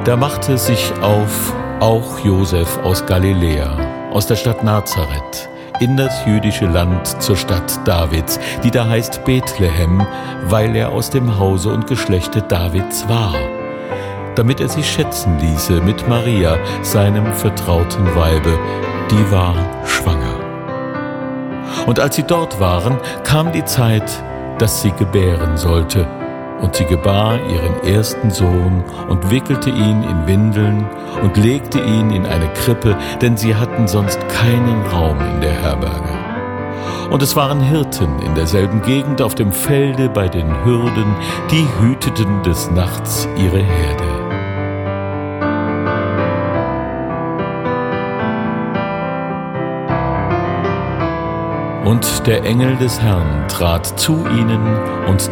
Da machte sich auf auch Josef aus Galiläa, aus der Stadt Nazareth, in das jüdische Land zur Stadt Davids, die da heißt Bethlehem, weil er aus dem Hause und Geschlechte Davids war, damit er sich schätzen ließe mit Maria, seinem vertrauten Weibe, die war schwanger. Und als sie dort waren, kam die Zeit, dass sie gebären sollte. Und sie gebar ihren ersten Sohn und wickelte ihn in Windeln und legte ihn in eine Krippe, denn sie hatten sonst keinen Raum in der Herberge. Und es waren Hirten in derselben Gegend auf dem Felde bei den Hürden, die hüteten des Nachts ihre Herde. Und der Engel des Herrn trat zu ihnen, und